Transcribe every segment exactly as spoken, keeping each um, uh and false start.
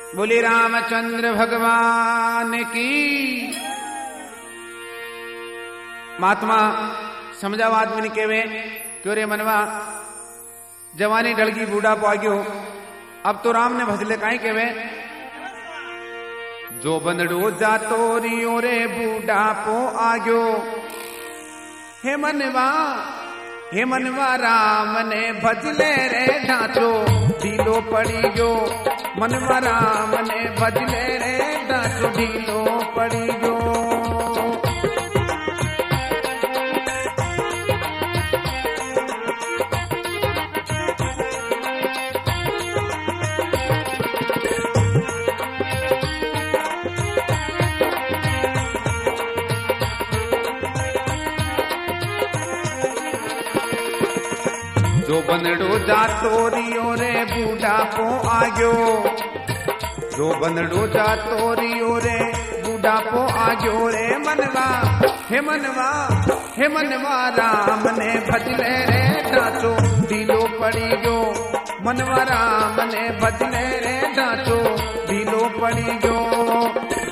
बोले रामचंद्र भगवान की। महात्मा समझावाद में केवे क्यों रे मनवा जवानी ढलगी बूढ़ा पाग्यो, अब तो राम ने भजले काई केवे। जो बनड़ो जातो रियो रे बूढ़ा पो आग्यो, हे मनवा हे मनवा राम ने भजले रे ढांचो ढीलो पड़ी गयो। मनवा राम ने भजले रे ढांचो ढीलो पड़ी गयो। जो बनड़ो जातो रियो रे बूढ़ा पो आग्यो, जो बनड़ो जातो रियो रे बूढ़ा पो आग्यो रे मनवा हे मनवा हे मनवा राम ने भजले रे ढांचो ढीलो पड़ी गयो। मनवा राम ने भजले रे ढांचो ढीलो पड़ी गयो।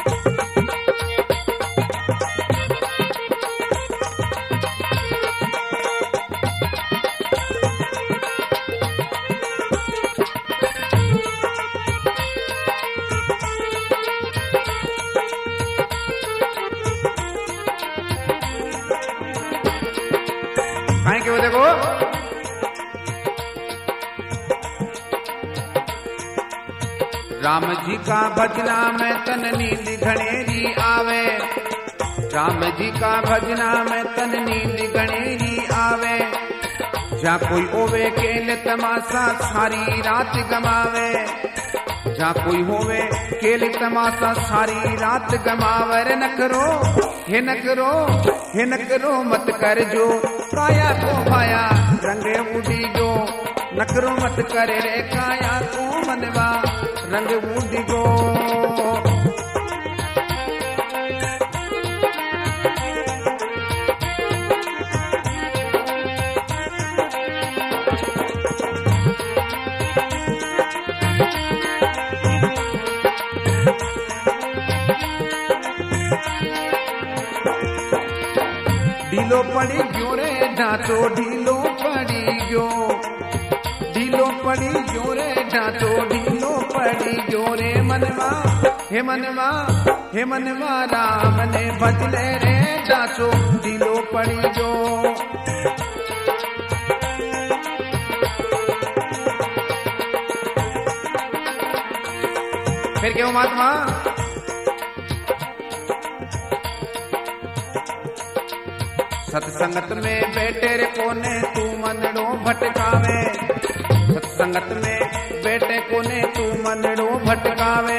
क्यों देखो राम जी का भजना में तन नींद घनेरी आवे, राम जी का भजना में तन नींद घनेरी आवे। जा कोई ओवे केल तमाशा सारी रात गमावे, जा कोई होवे केल तमाशा सारी रात गमावर। न करो हे न करो हे न करो मत कर जो काया को पाया रंगे उड़ी गो। न करो मत करे रे काया को मनवा रंग उड़ी गो। ढीलो पड़ी गयो रे ढांचो ढीलो पड़ी गयो, ढीलो पड़ी गयो रे ढांचो ढीलो पड़ी गयो रे मनवा हे मनवा हे मनवा राम ने भजले रे ढांचो ढीलो पड़ी गयो। फिर क्यों महात्मा सत्संगत में बैठे रे कोने तू मनड़ो भटकावे, सत्संगत में बैठे कोने तू मनड़ो भटकावे।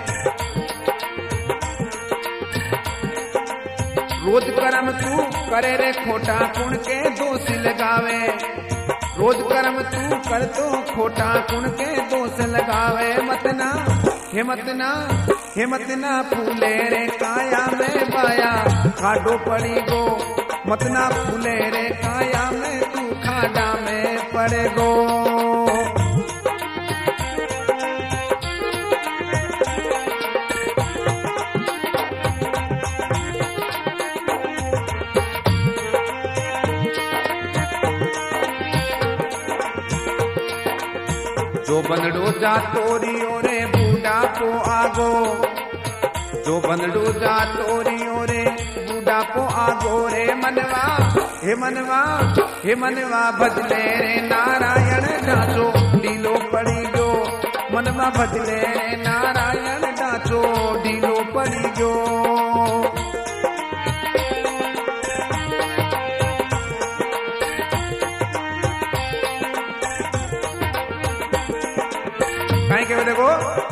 रोज कर्म तू करे रे खोटा कुण के दोष लगावे, रोज कर्म तू कर तो खोटा कुण के दोष लगावे। मतना हे मतना हे मतना फूले रे काया में बाया खाडो पड़ी गो। मतना फूले रे काया में तू खाडा में पड़े गो। जो बनड़ो जातो रियो रे बूढ़ा पो आगो, जो बनड़ो जातो रियो रे बूढ़ा पो आगो रे मनवा हे मनवा हे मनवा भजले रे नारायण ढांचो ढीलो पड़ी गयो। मनवा भजले रे नारायण ढांचो ढीलो पड़ी गयो। काहे के देखो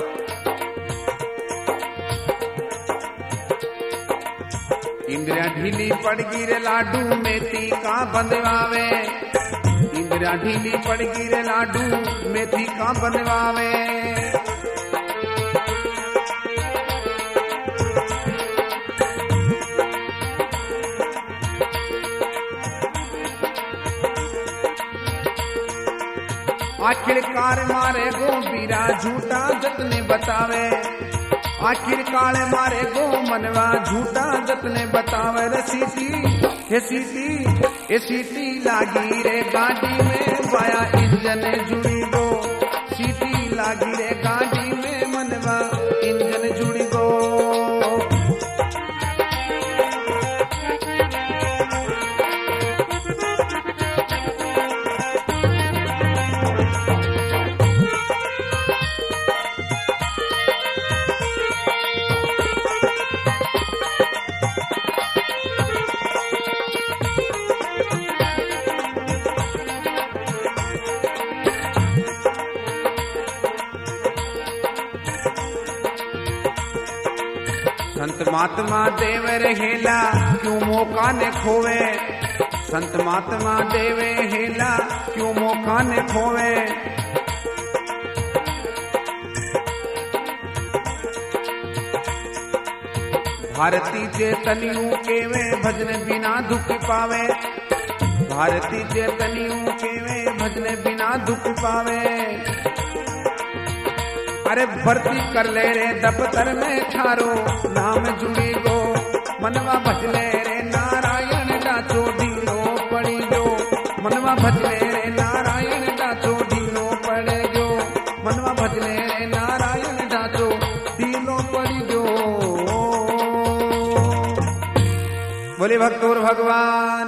इंद्रिया ढीली पड़ गिरे लाडू मेथी का बंधवावे, इंद्रिया ढीली पड़ गिरे लाडू मेथी का बंधवावे। आखिरकार मारे गो बीरा झूठा जतने बतावे, आखिरकार मारे गो मनवा झूठा जतने बतावे। रे सीटी हे सीटी हे सीटी लागी रे गाड़ी में बाया इंजन जुड़ी गो, सीटी लागी रे गाड़ी में मनवा इंजन जुड़ी गो। संत महात्मा देव रहेला क्यों मौका ने खोवे, संत महात्मा देवे हेला क्यों मौका ने खोवे। भारती चेतनियों के वे भजन बिना दुख पावे, भारती चेतनियों के वे भजन बिना दुख पावे। अरे भर्ती कर ले रे दफ्तर में थारो नाम जुड़ी गो, मनवा भजले रे नारायण डाचो ढीलो पड़ी गो, मनवा भजले रे नारायण डाचो ढीलो पड़े गो, मनवा भजले रे नारायण डाचो ढीलो पड़ी गो। बोले भक्तोर भगवान